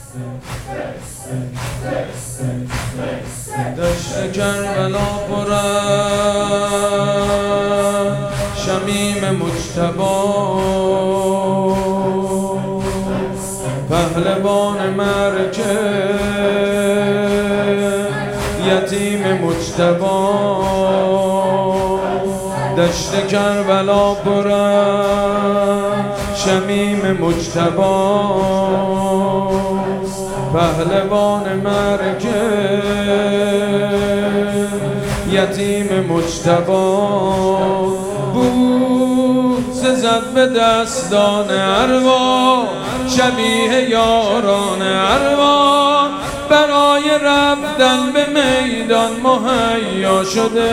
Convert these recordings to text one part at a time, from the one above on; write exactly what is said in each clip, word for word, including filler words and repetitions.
دشت کربلا پر شمیم مجتبی، پهلوان مرکه یتیم مجتبی. دشت کربلا پر شمیم مجتبی، پهلوان مرکه یتیم مجتبی. بوسه زد به دستان ارواح، شبیه یاران ارواح، برای رفتن به میدان مهیا شده.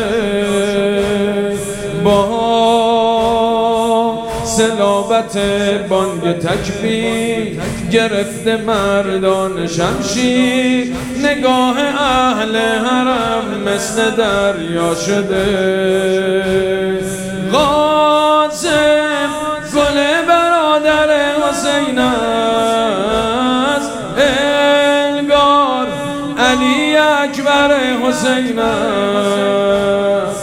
با صلابت بانگ تکبیر گرفته مردان شمشیر، نگاه اهل حرم مثل دریا شده. قاسم گل برادر حسین است، انگار علی اکبر حسین است،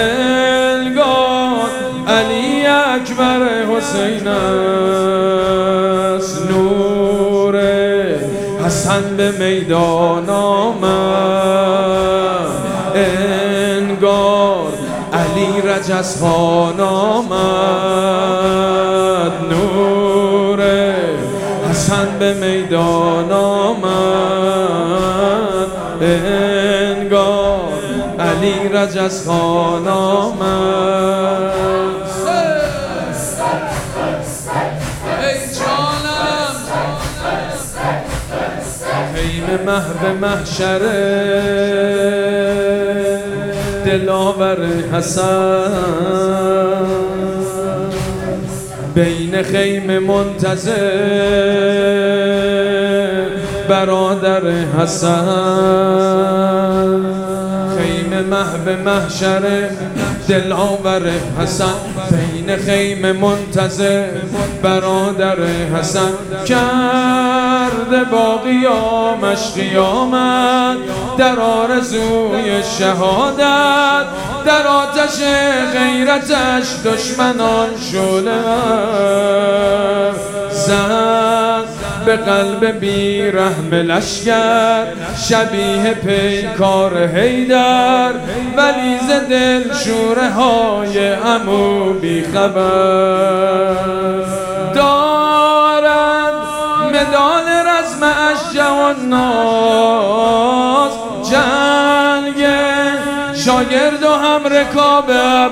انگار علی اکبر حسین است. نور حسن به میدان آمد، انگار علی رجزخان آمد. نور حسن به میدان آمد، انگار علی رجزخان آمد. خیمه محو محشره دلاور حسن، بین خیمه منتظر برادر حسن. خیمه محو محشره دلاور حسن، بین خیمه منتظر برادر حسن. کرده با قیامش قیامت، در آرزوی شهادت، در آتش غیرتش دشمنان شعله زد. به قلب بی رحم لشکر شبیه پیکار حیدر، ولی ز دل شوره های عمو بی خبر. دارد مدال رزم اشجع و ناز، جنگ شاگرد و هم رکاب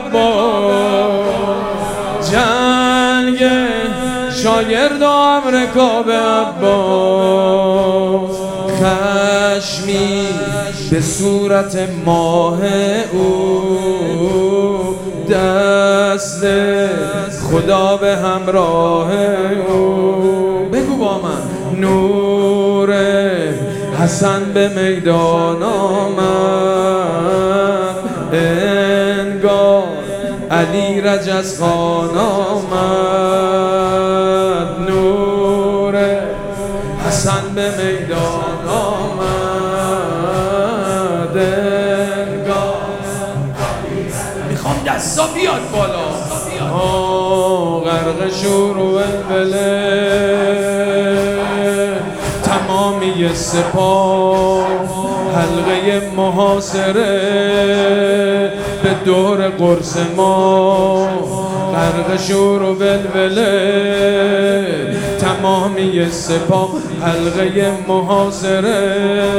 عباس، جنگ شاگرد و هم رکاب عباس. خشمی به صورت ماه او، دست خدا به همراه او. بگو با من. نور حسن به میدان آمد، انگار علی رجزخان آمد. نور حسن به میدان آمد، انگار. میخوام دستا بیاد بالا. غرق شور و ولوله تمامی سپاه، حلقه محاصره به دور قرص ما. غرق شور و ولوله تمامی سپاه، حلقه محاصره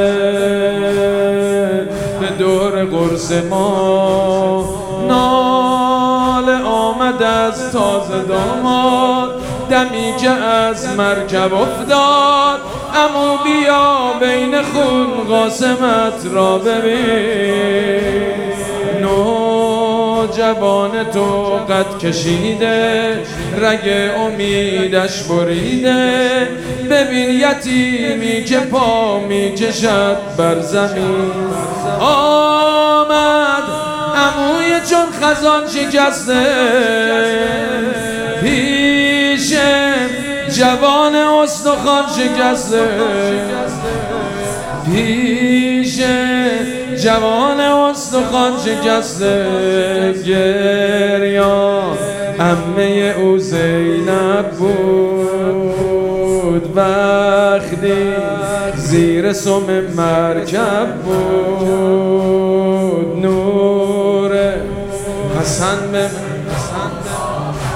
به دور قرص ما. ناله آمد از تازه داماد، دمی که از مرکب افتاد. عمو بیا بین خون قاسمت را ببین. نوجوان تو قد کشیده، رگ امیدش بریده. ببین یتیمی که پا می کشد بر زمین. آمد عموی چون خزان شکسته، پیش جوان استخوان شکسته پیش جوان استخوان شکسته گریان عمه او زینب بود وقتی زیر سم مرکب بود نور حسن به